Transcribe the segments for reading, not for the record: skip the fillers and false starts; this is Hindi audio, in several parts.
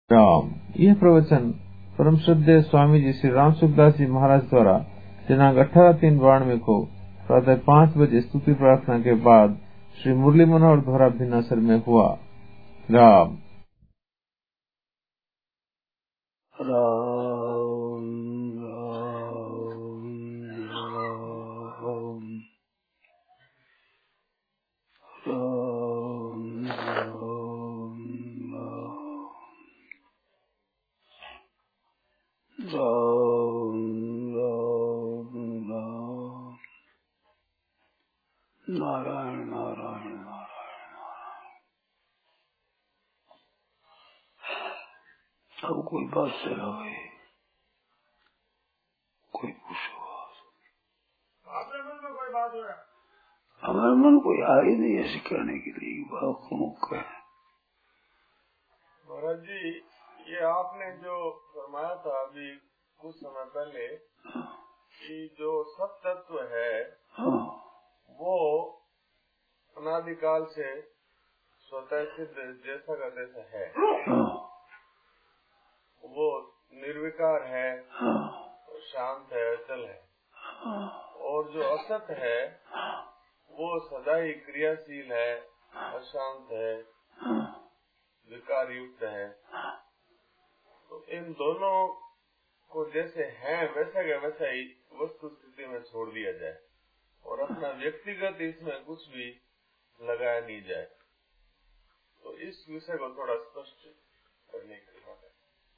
राम। यह प्रवचन परम श्रद्धेय स्वामी जी श्री राम सुखदास जी महाराज द्वारा दिनांक 18/3/92 को प्रातः 5 बजे स्तुति प्रार्थना के बाद श्री मुरली मनोहर द्वारा भिन्नासर में हुआ। राम राम राम नारायण नारायण नारायण। अब कोई बात से आ गई, कोई पूछो। आपके मन में कोई बात है? हमारे मन कोई आ ही नहीं ऐसे कहने के लिए बात को कहे। महाराज जी, ये आपने जो फरमाया था अभी कुछ समय पहले कि जो सत तत्व है वो अनादिकाल से स्वतः सिद्ध जैसा का तैसा है, वो निर्विकार है, शांत है, अचल है, और जो असत है वो सदा ही क्रियाशील है, अशांत है, विकार युक्त है। तो इन दोनों को जैसे है वैसा का वैसा ही वस्तु स्थिति में छोड़ दिया जाए और अपना व्यक्तिगत इसमें कुछ भी लगाया नहीं जाए। तो इस विषय को थोड़ा स्पष्ट करने के लिए बात है।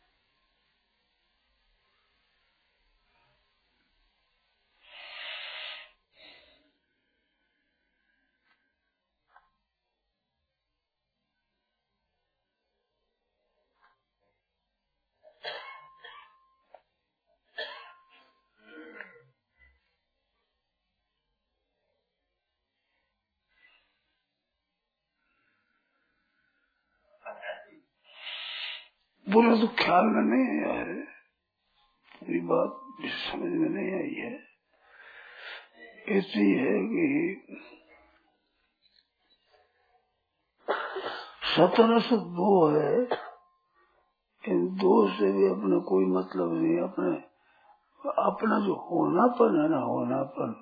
बोला तो ख्याल में नहीं आया है, पूरी बात समझ में नहीं आई है। ऐसी है कि सतरस दो है, इन दो से भी अपना कोई मतलब नहीं। अपना जो होनापन है ना, होनापन,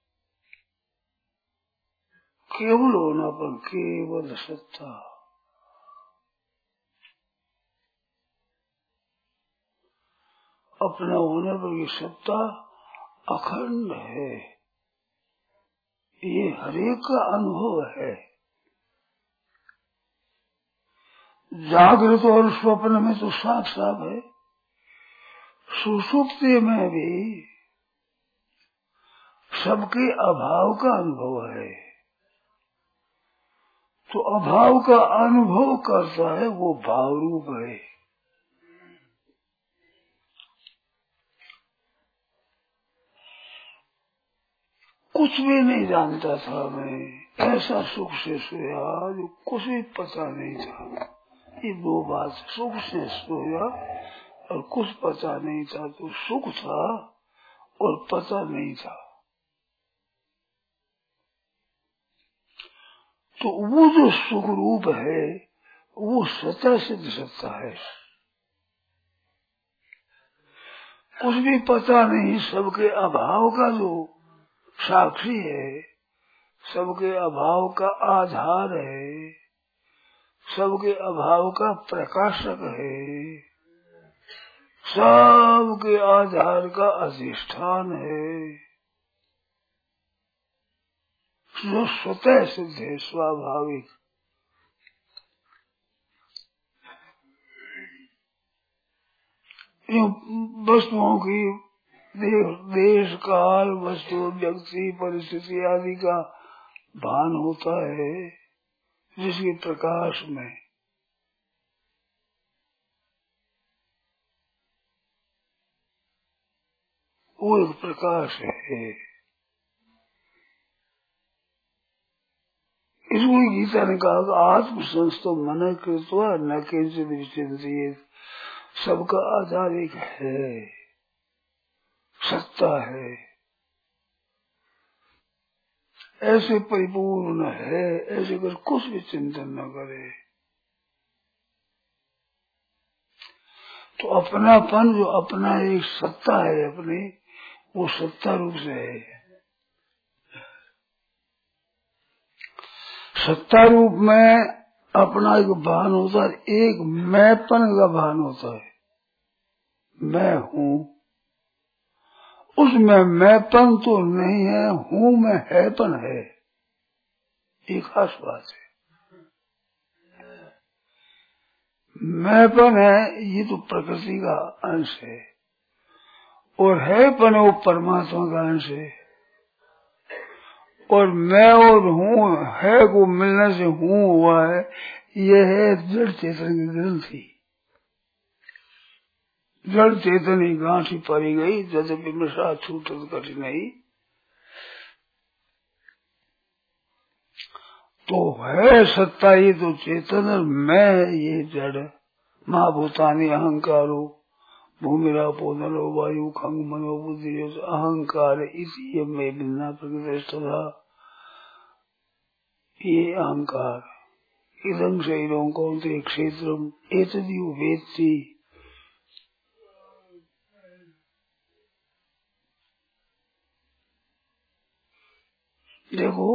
केवल होनापन, केवल सत्ता, अपना होनापन की सत्ता अखंड है। ये हरेक का अनुभव है। जागृत और स्वप्न में तो साफ साफ है, सुषुप्ति में भी सबके अभाव का अनुभव है। तो अभाव का अनुभव करता है वो भाव रूप है। कुछ भी नहीं जानता था मैं, ऐसा सुख से सोया जो कुछ भी पता नहीं था। ये दो बात, सुख से सोया और कुछ पता नहीं था। तो सुख था और पता नहीं था। तो वो जो सुख रूप है वो सत्ता सिद्ध सत्ता है। कुछ भी पता नहीं, सबके अभाव का जो साक्षी है, सबके अभाव का आधार है, सबके अभाव का प्रकाशक है, सबके आधार का अधिष्ठान है, जो स्वतः सिद्ध है, स्वाभाविक। वस्तुओं की देश काल, वस्तु, व्यक्ति, परिस्थिति आदि का भान होता है, जिसके प्रकाश में वो एक प्रकाश है। इसको गीता ने कहा, आत्म संस्तो मन कृत्वा न किंचित विचिंतित। सबका आधार एक है, सत्ता है, ऐसे परिपूर्ण है, ऐसे कर कुछ भी चिंतन न करे। तो अपनापन जो अपना एक सत्ता है अपनी, वो सत्ता रूप से है। सत्ता रूप में अपना एक भान होता है, एक मैंपन का भान होता है। मैं हूँ, उसमें मैंपन तो नहीं है, हूँ में हैपन है। एक खास बात है। मैंपन है ये तो प्रकृति का अंश है, और हैपन वो परमात्मा का अंश है। और मैं और हूँ है को मिलने से हूँ हुआ है, ये है जड़ चेतन की ग्रंथि। जड़ चेतन ही गांठी पड़ी गई, यद्यपि मृषा छूटत कठी नहीं। तो है सत्ता ये तो चेतन, और मैं ये जड़। महाभूतानि अहंकारो भूमिरा पोधनो वायु खंग मनो बुद्धि अहंकार इसी में भिन्ना प्रकृति। ये अहंकार इदं शरीरं कौन्तेय क्षेत्रम एतद्यो वेत्ति। देखो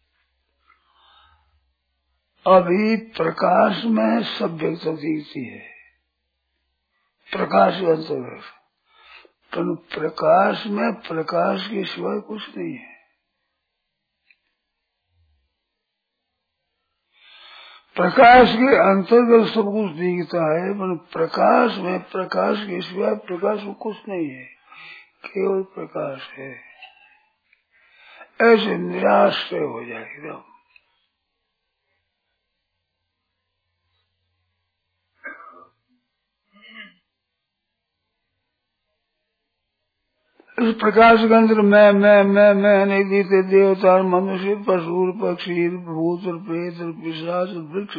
अभी प्रकाश में सब व्यक्ति दिखती है, प्रकाश के अंतर्गत, पर प्रकाश में प्रकाश के सिवाय कुछ नहीं है। प्रकाश के अंतर्गत सब कुछ दिखता है, पर प्रकाश में प्रकाश के सिवाय प्रकाश में कुछ नहीं है, केवल प्रकाश है। ऐसे निराश्रय हो जाएगा। इस प्रकाश के अंदर मैं नहीं दिखते देवता मनुष्य पशु पक्षी भूत प्रेत पिशाच वृक्ष,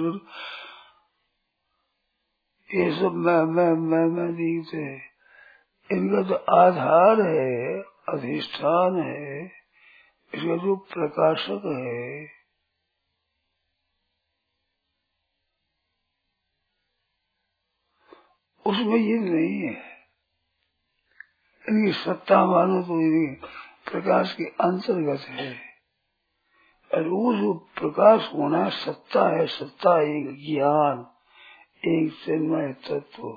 ये सब मैं दिखते। इनका जो आधार है, अधिष्ठान है, इसका जो प्रकाशक है, उसमें ये नहीं है। इनकी सत्ता मानो तो इनकी प्रकाश के अंतर्गत है। और वो जो प्रकाश होना सत्ता है, सत्ता एक ज्ञान, एक चिन्मय तत्व,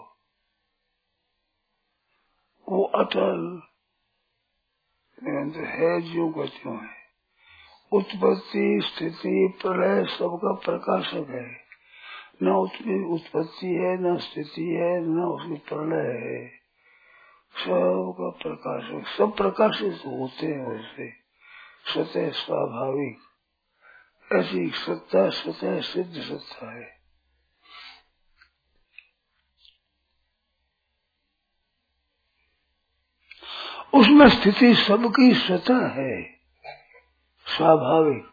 वो अटल निरंतर है, जो गतियों है। उत्पत्ति स्थिति प्रलय सबका प्रकाशक है। न उसकी उत्पत्ति है, न स्थिति है, न उसकी प्रलय है, सबका प्रकाशक। सब प्रकाशित होते हैं उससे, स्वतः स्वाभाविक। ऐसी सत्ता स्वतः सिद्ध सत्ता है। उसमें स्थिति सबकी स्वतः है, स्वाभाविक।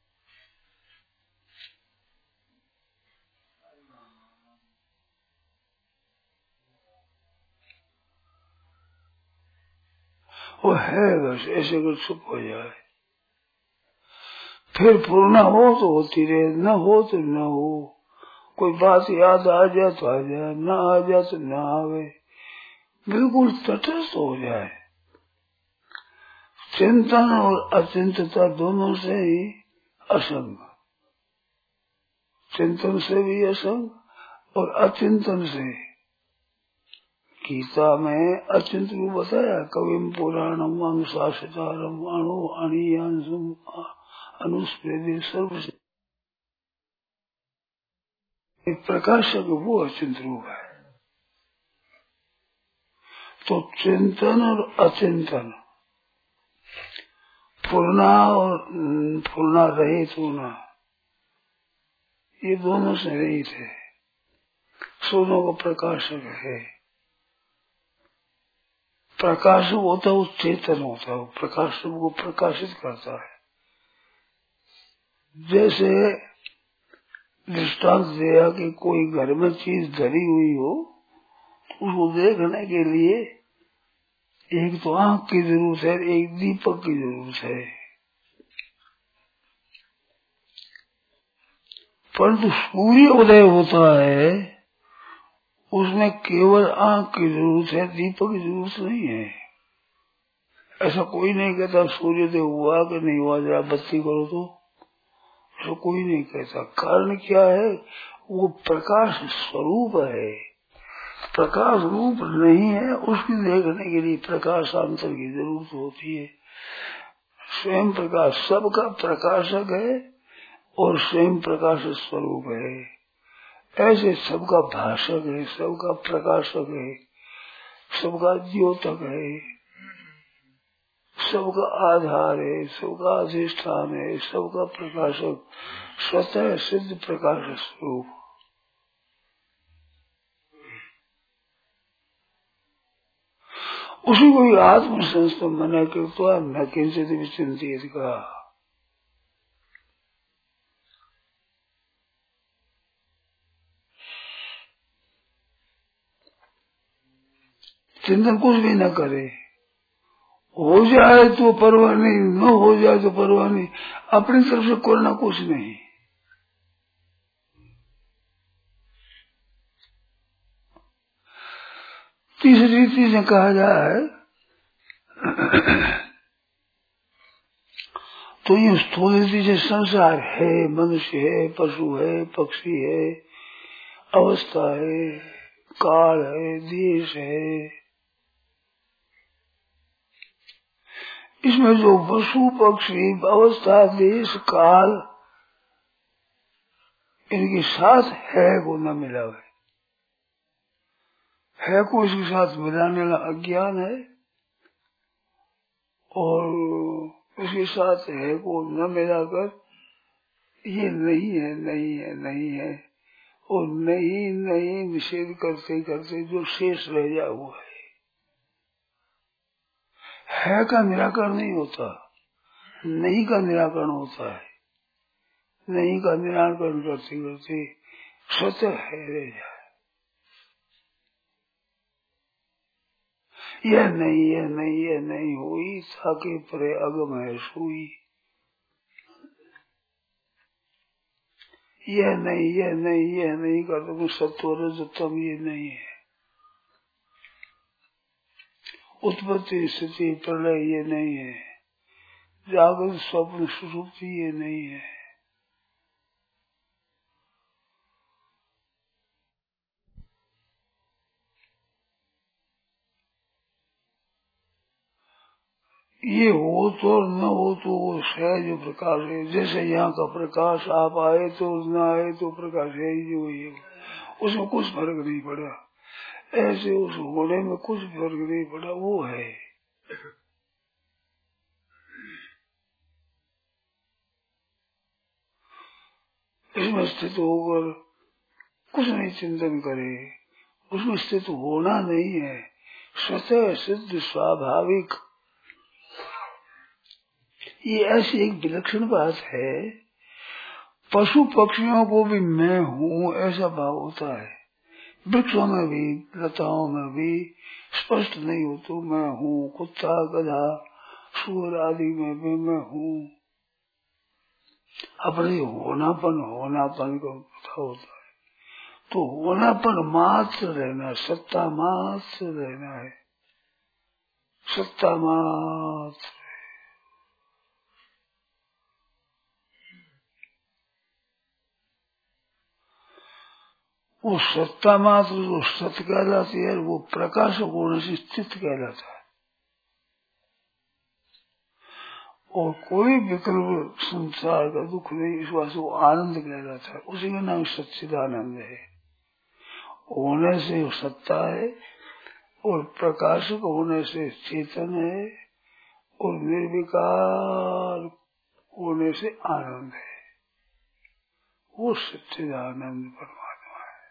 वो है बस, ऐसे अगर चुप हो जाए, फिर पूर्ण हो तो होती रहे, न हो तो न हो। कोई बात याद आ जाए तो आ जाए, न आ जाए तो न आवे, बिल्कुल तटस्थ हो जाए। चिंतन और अचिंतता दोनों से ही असंग, चिंतन से भी असंग और अचिंतन से। गीता में अचिंत को बताया, कविम पुराणम अनुशासितारम अणु अणियांशम अनुस्पेदे सर्वसे। प्रकाशक वो अचिंत रूप है। तो चिंतन और अचिंतन, पूर्णा और पूर्णा रहित होना, ये दोनों से रहित है, दोनों को प्रकाशक है। प्रकाश होता है, वो चेतन होता है, प्रकाश को प्रकाशित करता है। जैसे दृष्टांत दिया कि कोई घर में चीज धरी हुई हो, उसको देखने के लिए एक तो आंख की जरूरत है, एक दीपक की जरूरत है। परंतु सूर्य उदय होता है उसमें केवल आंख की जरूरत है, दीपक की जरूरत नहीं है। ऐसा कोई नहीं कहता सूर्योदय हुआ कि नहीं हुआ, जरा बत्ती करो तो, ऐसा कोई नहीं कहता। कारण क्या है? वो प्रकाश स्वरूप है, प्रकाश रूप नहीं है। उसकी देखने के लिए प्रकाशांतर की जरूरत होती है। स्वयं प्रकाश सबका प्रकाशक है और स्वयं प्रकाश स्वरूप है। ऐसे सबका भाषक है, सबका प्रकाशक है, सबका द्योतक है, सबका आधार है, सबका अधिष्ठान है, सबका प्रकाशक स्वतः सिद्ध प्रकाश स्वरूप। उसी को आत्मसंस्थ मना कृत्वा न किंचित विचिंतित का। चिंतन कुछ भी न करे, हो जाए तो परवाह नहीं, न हो जाए तो परवाह नहीं, अपनी तरफ से करना कुछ नहीं। तीसरी चीज कहा जाए तो ये स्थूल रीति से संसार है, मनुष्य है, पशु है, पक्षी है, अवस्था है, काल है, देश है। इसमें जो पशु पक्षी अवस्था देश काल इनके साथ है को न मिला है को इसके साथ मिलाने वाला अज्ञान है, और इसके साथ है को न मिलाकर ये नहीं है, नहीं है, नहीं है, और नहीं नहीं निषेध करते करते जो शेष रह जाए वो है का निराकरण नहीं होता, नहीं का निराकरण होता है। नहीं का निराकरण करते करते स्वतः है रह जाए। यह नहीं, यह नहीं, यह नहीं हुई ताकि परे अगम है सुई। यह नहीं, यह नहीं, यह नहीं कर तुम सत्व रजतम ये नहीं है। उत्पत्ति स्थिति प्रलय ये नहीं है। जागृत स्वप्न सुषुप्ति ये नहीं है। ये हो तो न हो तो वो सहज प्रकाश है। जैसे यहाँ का प्रकाश आप आए तो न आए तो प्रकाश है ही जो है, उसमें कुछ फर्क नहीं पड़ा। ऐसे उस होने में कुछ फर्क नहीं पड़ा, वो है। इसमें स्थित होकर कुछ नहीं चिंतन करे, उसमें स्थित होना नहीं है। स्वतः सिद्ध स्वाभाविक, ये ऐसी एक विलक्षण बात है। पशु पक्षियों को भी मैं हूँ ऐसा भाव होता है। वृक्षों में भी, लताओं में भी स्पष्ट नहीं हो तो मैं हूँ। कुत्ता, गधा, सूअर आदि में भी मैं हूँ। अपने होनापन को पता होता है। तो होनापन मात्र रहना, सत्ता मात्र रहना है, सत्ता मात्र। वो सत्ता मात्र जो सत्य कहलाती है, वो प्रकाश होने से स्थित कहलाता है। और कोई विकल्प संसार का दुख नहीं, इस वास्ते वो आनंद कहलाता है। उसी का नाम सच्चिदानंद है। होने से सत्ता है, और प्रकाशक होने से चेतन है, और निर्विकार होने से आनंद है। वो सच्चिदानंद परमात्मा है।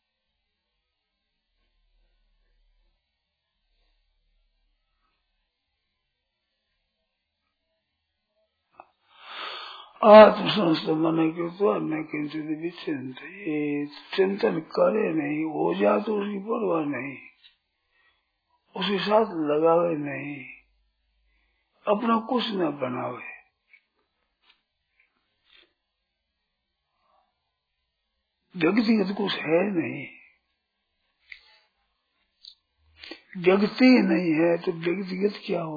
आत्मसंस्थ मन के तो अन्य किंचित भी चिंतन करे नहीं, हो जाए तो उसकी परवाह नहीं, उसके साथ लगावे नहीं, अपना कुछ न बनावे। व्यक्तिगत कुछ है नहीं, व्यक्ति नहीं है तो व्यक्तिगत क्या हो?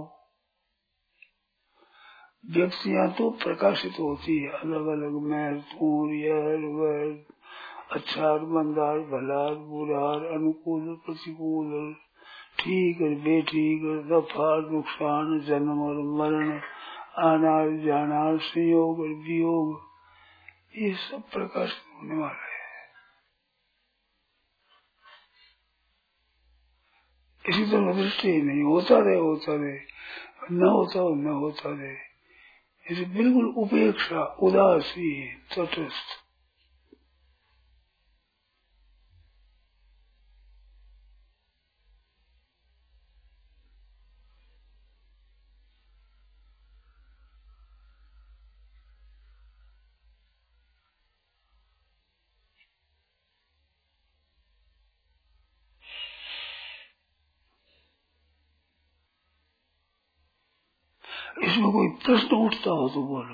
व्यक्तियां तो प्रकाशित होती है अलग अलग, मैं तू यह अच्छा मंदार भलार बुरार अनुकूल प्रतिकूल ठीक और बेठीक दफा नुकसान जन्म और मरण आनार जानार संयोग और वियोग, ये सब प्रकाशित होने वाला है। इसी तरह दृष्टि नहीं होता रहे न होता रहे, इसे बिल्कुल उपेक्षा उदासीन तटस्थ। इसमें कोई प्रश्न उठता हो तो बोलो।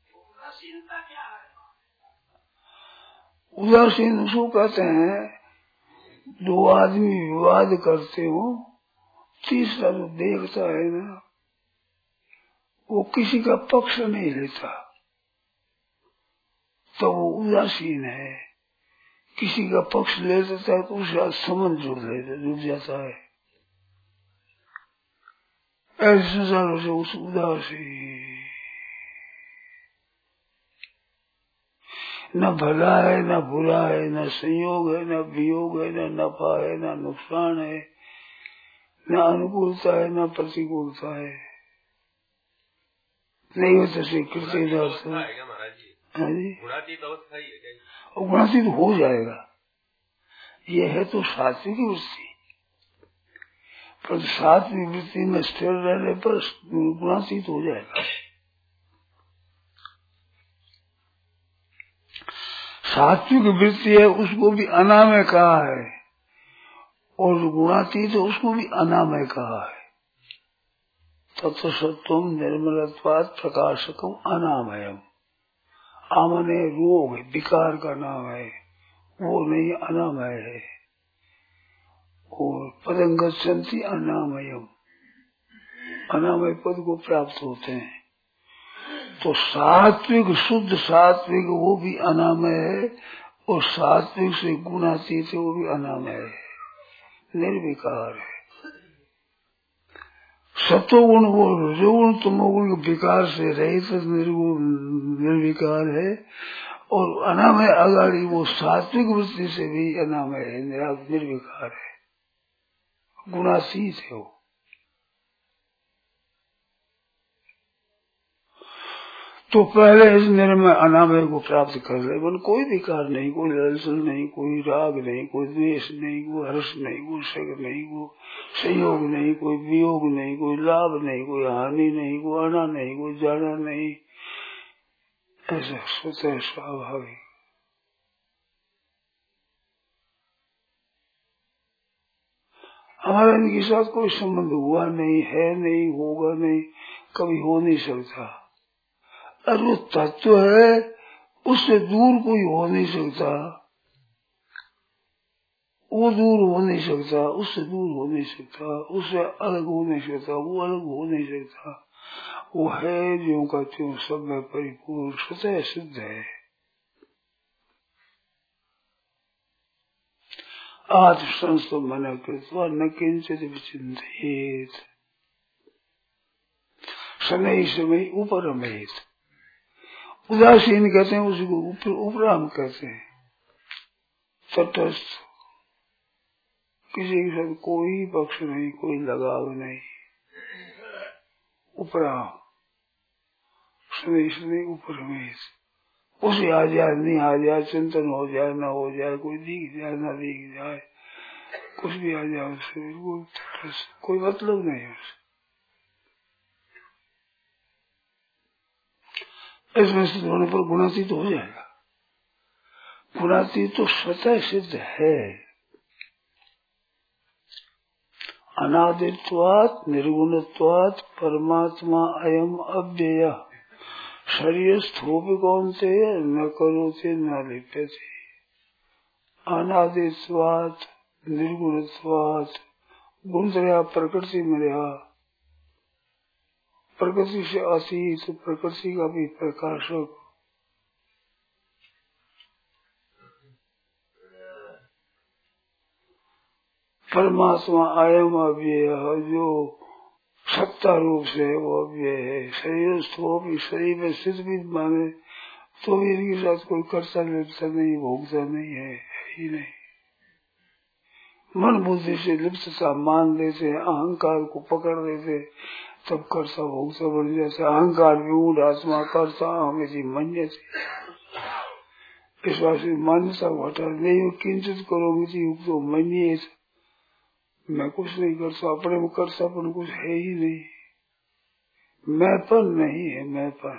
उदासीन उसको कहते हैं दो आदमी विवाद करते हो, तीसरा जो देखता है ना वो किसी का पक्ष नहीं लेता तो वो उदासीन है। किसी का पक्ष ले लेता है तो उसका संबंध जुड़ जाता है। ऐसे संसारों से उस उदासीन न भला है न बुरा है, न संयोग है न वियोग है, न नफा है न नुकसान है, न अनुकूलता है न प्रतिकूलता है। नहीं हो तो कृत्य गुणातीत हो जाएगा। ये है तो सात्विक वृत्ति, पर सात्विक वृत्ति में स्थिर रहने पर गुणातीत हो जाएगा। सात्विक वृत्ति है उसको भी अनामय कहा है, और गुणातीत है उसको भी अनामय कहा है। तत्व सत्वम निर्मलत्वात् प्रकाशकम अनामयम। आमने रोग विकार का नाम है, वो नहीं अनामय है। और पदं गच्छन्ति अनामयम, अनामय पद को प्राप्त होते हैं। तो सात्विक शुद्ध सात्विक वो भी अनामय है, और सात्विक से गुणातीत है वो भी अनामय है, निर्विकार है। सत्वगुण वो रजोगुण तमोगुण के विकार से रहित निर्विकार है, और अनामय अगाड़ी वो सात्विक वृत्ति से भी अनामय है, निर्विकार है, गुणातीत है वो। तो पहले इस निर्मय अनामय को प्राप्त कर ले, बोले कोई विकार नहीं, कोई ललचन नहीं, कोई राग नहीं, कोई द्वेष नहीं, कोई हर्ष नहीं, कोई शक नहीं, कोई संयोग नहीं, कोई वियोग नहीं, कोई लाभ नहीं, कोई हानि नहीं, कोई आना नहीं, कोई जाना नहीं, ऐसा स्वतः स्वाभाविक। हमारा इनके साथ कोई संबंध हुआ नहीं है, नहीं होगा नहीं, कभी हो नहीं सकता। और वो तत्व है उससे दूर कोई हो नहीं सकता, वो दूर हो नहीं सकता, उससे दूर हो नहीं सकता, उससे अलग हो नहीं सकता, वो अलग हो नहीं सकता। वो है ज्यों का त्यों सब में परिपूर्ण स्वतः सिद्ध है। आत्मसंस्थ मन कृत्वा न किंचित विचिंतित शनै समय उपरमेत। उदासीन कहते हैं उसको, उपराम कहते हैं, तटस्थ, किसी के साथ कोई पक्ष नहीं, कोई लगाव नहीं, उपराम शनै उपरमेत। उसे आ जाए नहीं आ जाए, चिंतन हो जाए न हो जाए, कोई दिख जाए न दिख जाए, कुछ भी आ जाए उससे बिल्कुल तटस्थ, कोई मतलब नहीं उससे। इसमें से होने पर गुणातीत हो जाएगा। गुणातीत तो स्वतः सिद्ध है। अनादित्वात् निर्गुणत्वात् परमात्मा अयम अव्यय शरीर स्थूप कौनते न करोते न लिप्यते। अनादित्वात् निर्गुणत्वात् घूमता रहा, प्रकृति में रहा, प्रकृति से आती तो प्रकृति का भी प्रकाशक परमात्मा आयम अव्यय जो सत्ता रूप से वो अव्यय है। शरीर हो भी, शरीर में स्थित भी माने तो भी इनके साथ कोई करता लिप्ता नहीं, भोगता नहीं है ही नहीं। मन बुद्धि से लिप्तता मान लेते, अहंकार को पकड़ लेते, तब कर्ता भोगता बन जाता। अहंकार विमूढ़ आत्मा करता हमें मन्यते, इस बात से मान्यता को हटा नहीं। किंचित करोगे तो मनिए, मैं कुछ नहीं करता, अपने में कर्तापन कुछ है ही नहीं, मैंपन नहीं है, मैंपन।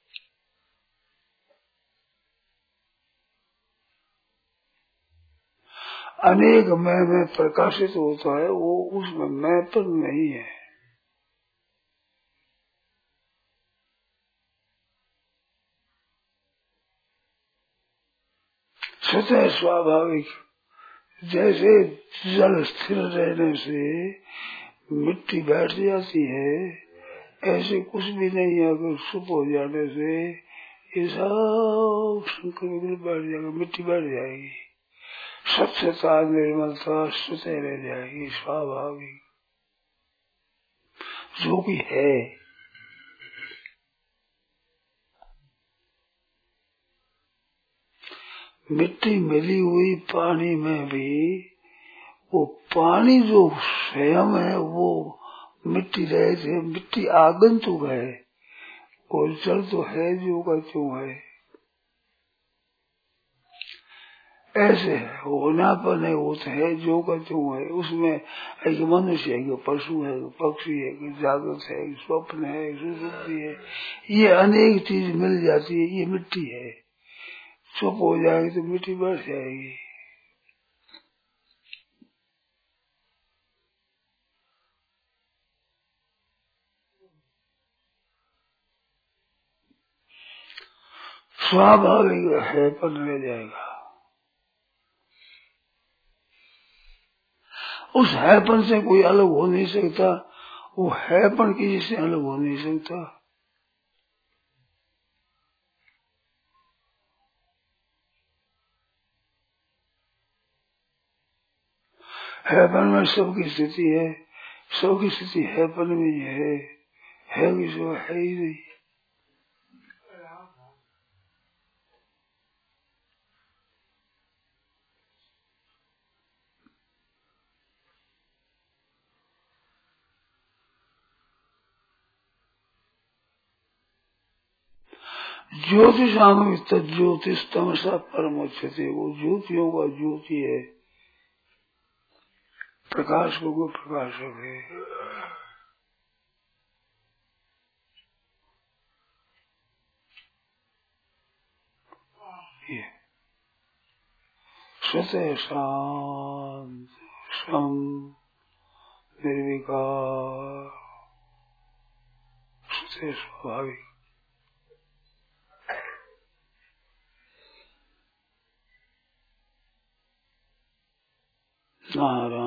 अनेक मैं में प्रकाशित होता है, वो उसमें मैंपन नहीं है। स्वतः स्वाभाविक, जैसे जल स्थिर रहने से मिट्टी बैठ जाती है, ऐसे कुछ भी नहीं है। अगर सुप हो जाने से ये सब संकल्प बैठ जाएगा, मिट्टी बैठ जाएगी। स्वच्छता निर्मलता स्वतः रह जाएगी, स्वाभाविक जो भी है। मिट्टी मिली हुई पानी में भी, वो पानी जो स्वयं है वो मिट्टी रहे थे, मिट्टी आगंतुक है, और जल तो है जो का जो है। ऐसे होनापन है, वो तो है जो का जो है। उसमें एक मनुष्य है, कि पशु है, कि पक्षी है, कि जागृत है, कि स्वप्न है, सुषुप्ति है, ये अनेक चीज मिल जाती है, ये मिट्टी है। चुप हो जाएगी तो मिट्टी बैठ जाएगी। स्वाभाविक है पर रह जाएगा। उस हैपन से कोई अलग हो नहीं सकता, वो हैपन किसी से अलग हो नहीं सकता। हैपन में सबकी स्थिति है, सबकी स्थिति हैपन में ही है कि जो है ही नहीं। ज्योतिषाम ज्योतिष तमसा परम उच्चते, वो ज्योतियों का ज्योति है, प्रकाशकों को प्रकाशक है। ये स्वतः शांत सम निर्विकार स्वतः स्वाभाविक। नारायण।